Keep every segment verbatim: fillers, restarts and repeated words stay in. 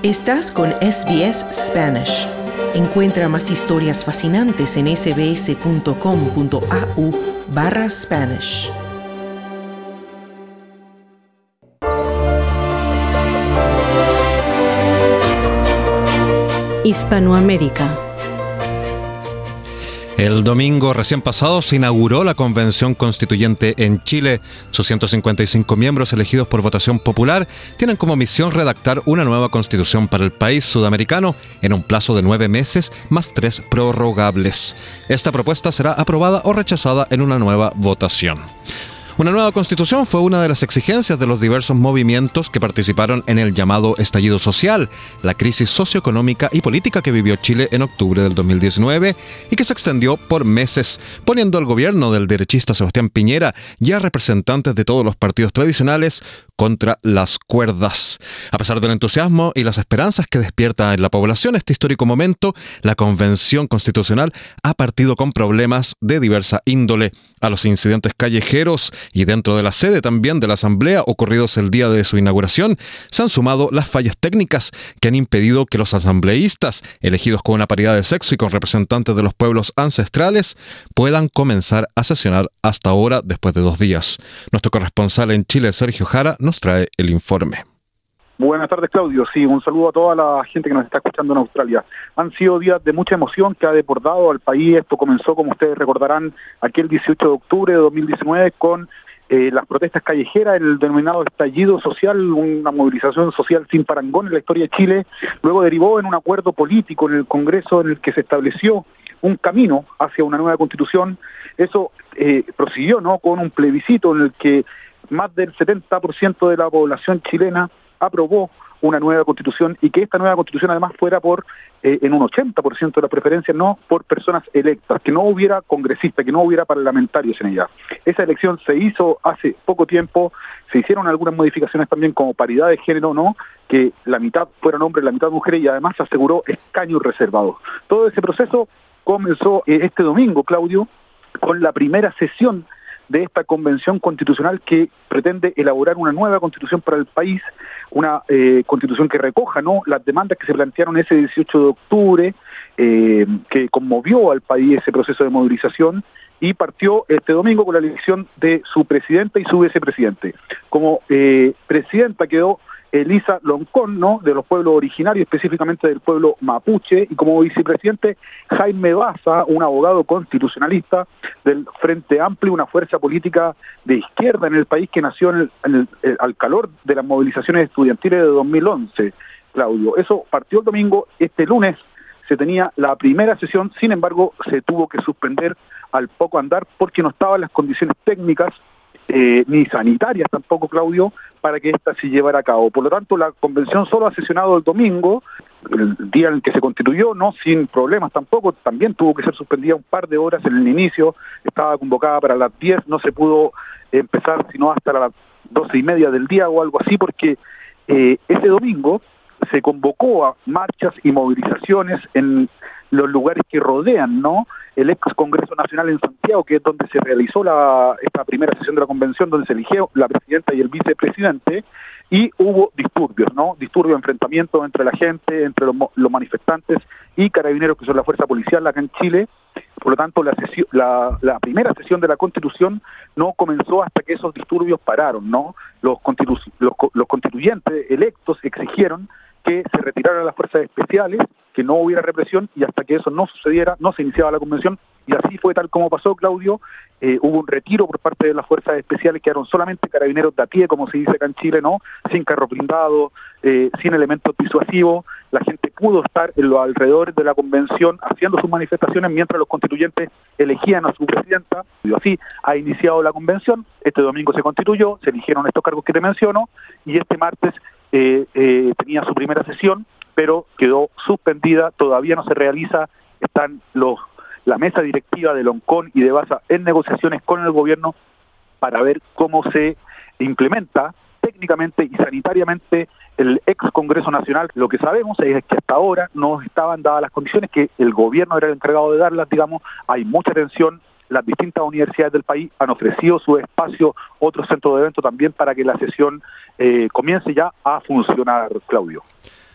Estás con S B S Spanish. Encuentra más historias fascinantes en sbs.com.au barra Spanish. Hispanoamérica. El domingo recién pasado se inauguró la Convención Constituyente en Chile. Sus ciento cincuenta y cinco miembros elegidos por votación popular tienen como misión redactar una nueva constitución para el país sudamericano en un plazo de nueve meses más tres prorrogables. Esta propuesta será aprobada o rechazada en una nueva votación. Una nueva constitución fue una de las exigencias de los diversos movimientos que participaron en el llamado estallido social, la crisis socioeconómica y política que vivió Chile en octubre del dos mil diecinueve y que se extendió por meses, poniendo al gobierno del derechista Sebastián Piñera y a representantes de todos los partidos tradicionales contra las cuerdas. A pesar del entusiasmo y las esperanzas que despierta en la población este histórico momento, la Convención Constitucional ha partido con problemas de diversa índole. A los incidentes callejeros y dentro de la sede también de la Asamblea ocurridos el día de su inauguración, se han sumado las fallas técnicas que han impedido que los asambleístas, elegidos con una paridad de sexo y con representantes de los pueblos ancestrales, puedan comenzar a sesionar hasta ahora después de dos días. Nuestro corresponsal en Chile, Sergio Jara, nos trae el informe. Buenas tardes, Claudio. Sí, un saludo a toda la gente que nos está escuchando en Australia. Han sido días de mucha emoción que ha desbordado al país. Esto comenzó, como ustedes recordarán, aquel dieciocho de octubre de dos mil diecinueve con eh, las protestas callejeras, el denominado estallido social, una movilización social sin parangón en la historia de Chile. Luego derivó en un acuerdo político en el Congreso en el que se estableció un camino hacia una nueva constitución. Eso eh, prosiguió, ¿no?, con un plebiscito en el que más del setenta por ciento de la población chilena aprobó una nueva constitución y que esta nueva constitución además fuera por eh, en un ochenta por ciento de las preferencias, no por personas electas, que no hubiera congresistas, que no hubiera parlamentarios en ella. Esa elección se hizo hace poco tiempo, se hicieron algunas modificaciones también como paridad de género, no, que la mitad fueran hombres, la mitad mujeres, y además se aseguró escaños reservados. Todo ese proceso comenzó eh, este domingo, Claudio, con la primera sesión de esta convención constitucional que pretende elaborar una nueva constitución para el país, una eh, constitución que recoja, ¿no?, las demandas que se plantearon ese dieciocho de octubre, eh, que conmovió al país ese proceso de movilización, y partió este domingo con la elección de su presidenta y su vicepresidente. Como eh, presidenta quedó Elisa Loncón, ¿no?, de los pueblos originarios, específicamente del pueblo mapuche, y como vicepresidente Jaime Baza, un abogado constitucionalista del Frente Amplio, una fuerza política de izquierda en el país que nació en el, en el, el, al calor de las movilizaciones estudiantiles de dos mil once, Claudio. Eso partió el domingo. Este lunes se tenía la primera sesión, sin embargo se tuvo que suspender al poco andar porque no estaban las condiciones técnicas Eh, ni sanitarias tampoco, Claudio, para que ésta se llevara a cabo. Por lo tanto, la convención solo ha sesionado el domingo, el día en el que se constituyó, no sin problemas tampoco. También tuvo que ser suspendida un par de horas en el inicio, estaba convocada para las diez, no se pudo empezar sino hasta las doce y media del día o algo así, porque eh, ese domingo se convocó a marchas y movilizaciones en los lugares que rodean, ¿no?, el ex Congreso Nacional en Santiago, que es donde se realizó la esta primera sesión de la convención, donde se eligió la presidenta y el vicepresidente, y hubo disturbios, ¿no? Disturbios, enfrentamientos entre la gente, entre los, los manifestantes y carabineros, que son la fuerza policial acá en Chile. Por lo tanto, la, sesión, la, la primera sesión de la Constitución no comenzó hasta que esos disturbios pararon, ¿no? Los, constitu los, los constituyentes electos exigieron que se retiraran las fuerzas especiales, que no hubiera represión, y hasta que eso no sucediera, no se iniciaba la convención, y así fue tal como pasó, Claudio. Eh, hubo un retiro por parte de las fuerzas especiales, quedaron solamente carabineros de a pie, como se dice acá en Chile, ¿no?, sin carro blindado, eh, sin elementos disuasivos. La gente pudo estar en los alrededores de la convención haciendo sus manifestaciones mientras los constituyentes elegían a su presidenta, y así ha iniciado la convención. Este domingo se constituyó, se eligieron estos cargos que te menciono, y este martes eh, eh, tenía su primera sesión, pero quedó suspendida, todavía no se realiza. Están los la mesa directiva de Loncón y de Baza en negociaciones con el gobierno para ver cómo se implementa técnicamente y sanitariamente el ex Congreso Nacional. Lo que sabemos es que hasta ahora no estaban dadas las condiciones, que el gobierno era el encargado de darlas, digamos. Hay mucha tensión, las distintas universidades del país han ofrecido su espacio, otros centros de evento también, para que la sesión eh, comience ya a funcionar, Claudio.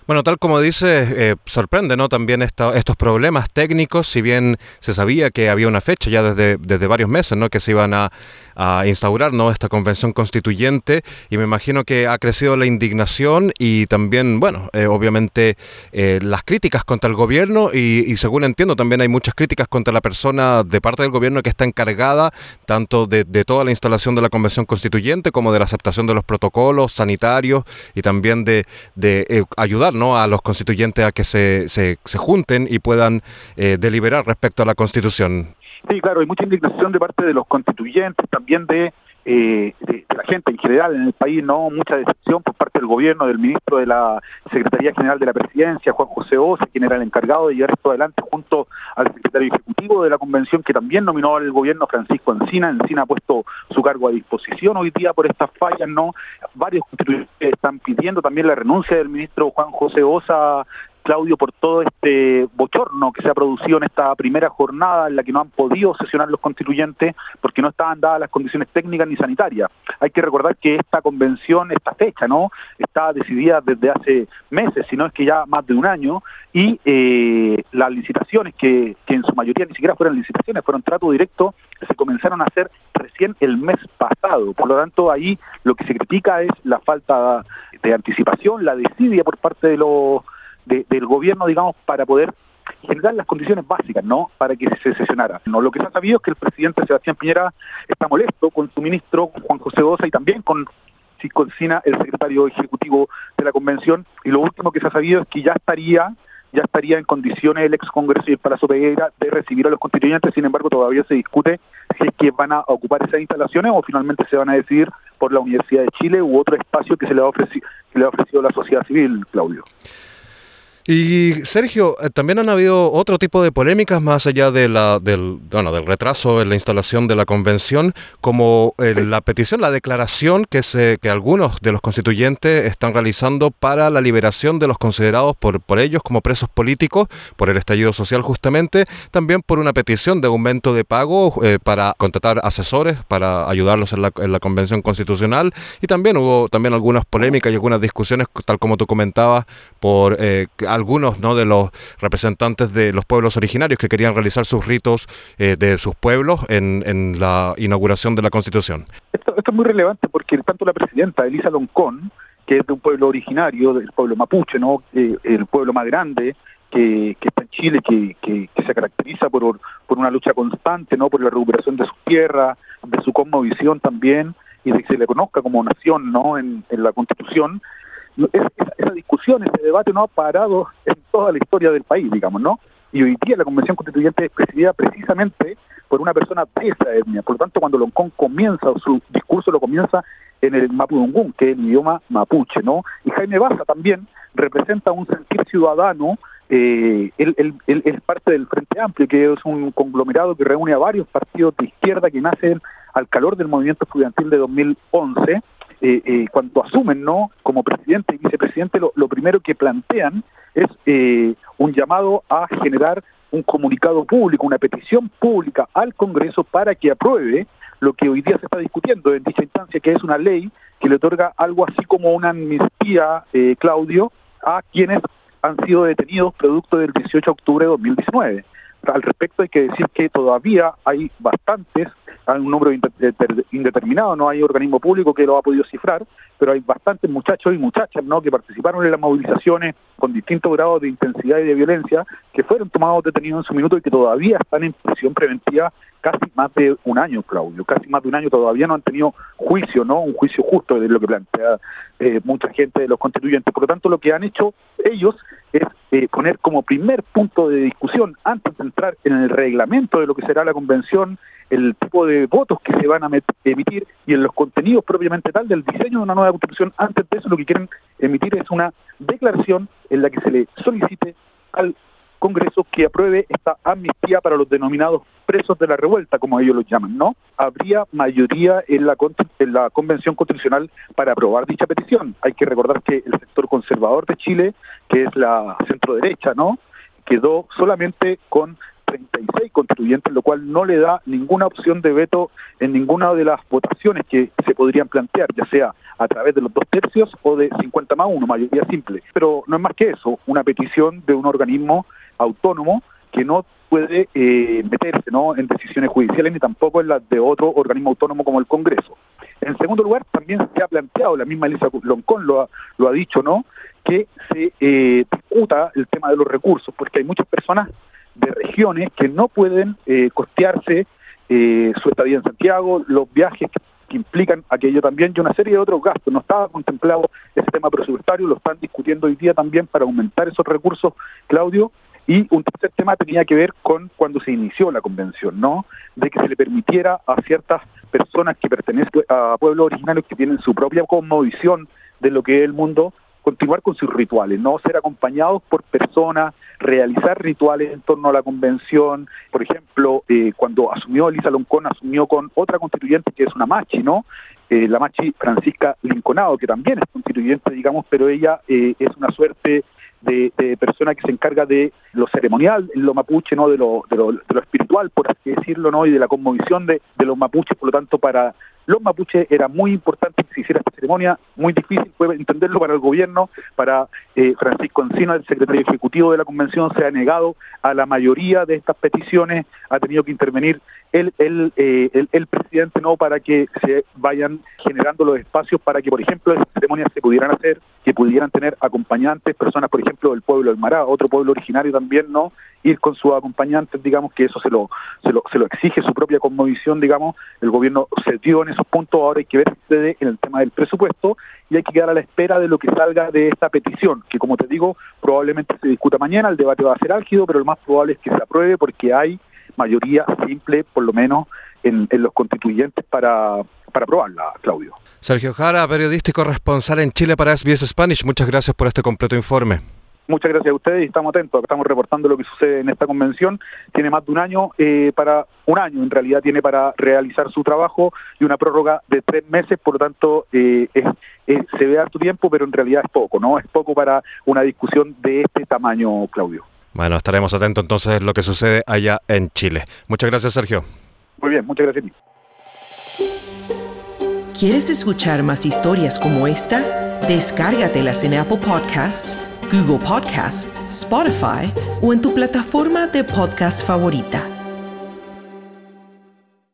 Bueno, tal como dice, eh, sorprende, ¿no? También esta, estos problemas técnicos, si bien se sabía que había una fecha ya desde, desde varios meses, ¿no? Que se iban a, a instaurar, ¿no? Esta convención constituyente, y me imagino que ha crecido la indignación y también, bueno, eh, obviamente eh, las críticas contra el gobierno y, y según entiendo también hay muchas críticas contra la persona de parte del gobierno que está encargada tanto de, de toda la instalación de la convención constituyente como de la aceptación de los protocolos sanitarios y también de, de eh, ayudar, ¿no? A los constituyentes a que se, se, se junten y puedan eh, deliberar respecto a la Constitución. Sí, claro, hay mucha indignación de parte de los constituyentes, también de, eh, de, de la gente en general en el país, no mucha decepción por parte del gobierno, del ministro de la Secretaría General de la Presidencia, Juan José Osa, quien era el encargado de llevar esto adelante junto al secretario ejecutivo de la convención, que también nominó al gobierno, Francisco Encina. Encina ha puesto su cargo a disposición hoy día por estas fallas, ¿no? Varios constituyentes están pidiendo también la renuncia del ministro Juan José Osa, Claudio, por todo este bochorno que se ha producido en esta primera jornada en la que no han podido sesionar los constituyentes porque no estaban dadas las condiciones técnicas ni sanitarias. Hay que recordar que esta convención, esta fecha, ¿no? Está decidida desde hace meses, si no es que ya más de un año, y eh, las licitaciones, que, que en su mayoría ni siquiera fueron licitaciones, fueron trato directo, se comenzaron a hacer recién el mes pasado. Por lo tanto, ahí lo que se critica es la falta de anticipación, la desidia por parte de los De, del gobierno, digamos, para poder generar las condiciones básicas, ¿no? Para que se sesionara. No, lo que se ha sabido es que el presidente Sebastián Piñera está molesto con su ministro Juan José Osa y también con Francisco Encina, el secretario ejecutivo de la convención, y lo último que se ha sabido es que ya estaría ya estaría en condiciones el ex Congreso y el Palacio Pereira de recibir a los constituyentes. Sin embargo, todavía se discute si es que van a ocupar esas instalaciones o finalmente se van a decidir por la Universidad de Chile u otro espacio que se le ha ofrecido, que le ha ofrecido la sociedad civil, Claudio. Y Sergio, también han habido otro tipo de polémicas más allá de la, del, bueno, del retraso en la instalación de la convención, como eh, la petición, la declaración que, se, que algunos de los constituyentes están realizando para la liberación de los considerados por, por ellos como presos políticos por el estallido social justamente, también por una petición de aumento de pago eh, para contratar asesores para ayudarlos en la, en la convención constitucional, y también hubo también algunas polémicas y algunas discusiones, tal como tú comentabas, por eh, algunos, ¿no?, de los representantes de los pueblos originarios que querían realizar sus ritos eh, de sus pueblos en, en la inauguración de la Constitución. Esto, esto es muy relevante porque tanto la presidenta Elisa Loncón, que es de un pueblo originario, del pueblo mapuche, ¿no?, eh, el pueblo más grande que, que está en Chile, que, que, que se caracteriza por, por una lucha constante, ¿no?, por la recuperación de su tierra, de su cosmovisión también, y de que se le conozca como nación, ¿no?, en, en la Constitución. Esa, esa discusión, ese debate no ha parado en toda la historia del país, digamos, ¿no? Y hoy día la Convención Constituyente es presidida precisamente por una persona de esa etnia. Por lo tanto, cuando Loncón comienza, su discurso lo comienza en el mapudungún, que es el idioma mapuche, ¿no? Y Jaime Baza también representa un sentir ciudadano. Eh, él, él, él es parte del Frente Amplio, que es un conglomerado que reúne a varios partidos de izquierda que nacen al calor del movimiento estudiantil de dos mil once. Eh, eh, cuando asumen, ¿no?, como presidente y vicepresidente, lo, lo primero que plantean es eh, un llamado a generar un comunicado público, una petición pública al Congreso para que apruebe lo que hoy día se está discutiendo en dicha instancia, que es una ley que le otorga algo así como una amnistía, eh, Claudio, a quienes han sido detenidos producto del dieciocho de octubre de dos mil diecinueve. Al respecto hay que decir que todavía hay bastantes, hay un número indeterminado, no hay organismo público que lo ha podido cifrar, pero hay bastantes muchachos y muchachas, ¿no?, que participaron en las movilizaciones con distintos grados de intensidad y de violencia, que fueron tomados detenidos en su minuto y que todavía están en prisión preventiva casi más de un año, Claudio, casi más de un año, todavía no han tenido juicio, ¿no?, un juicio justo, de lo que plantea eh, mucha gente de los constituyentes. Por lo tanto, lo que han hecho ellos es eh, poner como primer punto de discusión, antes de entrar en el reglamento de lo que será la convención, el tipo de votos que se van a emitir y en los contenidos propiamente tal del diseño de una nueva constitución. Antes de eso, lo que quieren emitir es una declaración en la que se le solicite al Congreso que apruebe esta amnistía para los denominados presos de la revuelta, como ellos los llaman, ¿no? Habría mayoría en la, en la Convención Constitucional para aprobar dicha petición. Hay que recordar que el sector conservador de Chile, que es la centro-derecha, ¿no?, quedó solamente con treinta y seis constituyentes, lo cual no le da ninguna opción de veto en ninguna de las votaciones que se podrían plantear, ya sea a través de los dos tercios o de cincuenta más uno, mayoría simple. Pero no es más que eso, una petición de un organismo autónomo que no puede eh, meterse, ¿no?, en decisiones judiciales ni tampoco en las de otro organismo autónomo como el Congreso. En segundo lugar, también se ha planteado, la misma Elisa Loncón lo ha, lo ha dicho, ¿no?, que se eh, discuta el tema de los recursos, porque hay muchas personas de regiones que no pueden eh, costearse eh, su estadía en Santiago, los viajes que, que implican aquello también y una serie de otros gastos. No estaba contemplado ese tema presupuestario, lo están discutiendo hoy día también para aumentar esos recursos, Claudio. Y un tercer tema tenía que ver con cuando se inició la convención, ¿no?, de que se le permitiera a ciertas personas que pertenecen a pueblos originarios que tienen su propia cosmovisión de lo que es el mundo, continuar con sus rituales, no ser acompañados por personas, realizar rituales en torno a la convención. Por ejemplo, eh, cuando asumió Elisa Loncón, asumió con otra constituyente que es una machi, ¿no?, eh, la machi Francisca Linconado, que también es constituyente, digamos, pero ella eh, es una suerte de, de persona que se encarga de lo ceremonial, lo mapuche, ¿no?, de lo, de lo, de lo espiritual, por así decirlo, ¿no?, y de la cosmovisión de, de los mapuches. Por lo tanto, para los mapuches era muy importante que se hiciera esta ceremonia, muy difícil fue entenderlo para el gobierno, para eh, Francisco Encina, el secretario ejecutivo de la convención, se ha negado a la mayoría de estas peticiones, ha tenido que intervenir el, el, eh, el, el presidente, ¿no?, para que se vayan generando los espacios para que, por ejemplo, esas ceremonias se pudieran hacer, que pudieran tener acompañantes, personas, por ejemplo, del pueblo del Mará, otro pueblo originario también, ¿no?, ir con sus acompañantes, digamos, que eso se lo, se lo, se lo exige su propia cosmovisión, digamos. El gobierno se dio en esos puntos, ahora hay que ver qué sucede en el tema del presupuesto y hay que quedar a la espera de lo que salga de esta petición, que, como te digo, probablemente se discuta mañana, el debate va a ser álgido, pero lo más probable es que se apruebe porque hay mayoría simple, por lo menos, en, en los constituyentes para, para aprobarla, Claudio. Sergio Jara, periodista y corresponsal en Chile para S B S Spanish, muchas gracias por este completo informe. Muchas gracias a ustedes y estamos atentos, estamos reportando lo que sucede en esta convención. Tiene más de un año, eh, para un año en realidad tiene para realizar su trabajo y una prórroga de tres meses, por lo tanto eh, es, es, se ve harto tiempo, pero en realidad es poco, ¿no? Es poco para una discusión de este tamaño, Claudio. Bueno, estaremos atentos entonces a lo que sucede allá en Chile. Muchas gracias, Sergio. Muy bien, muchas gracias a ti. ¿Quieres escuchar más historias como esta? Descárgatelas en Apple Podcasts, Google Podcasts, Spotify o en tu plataforma de podcast favorita.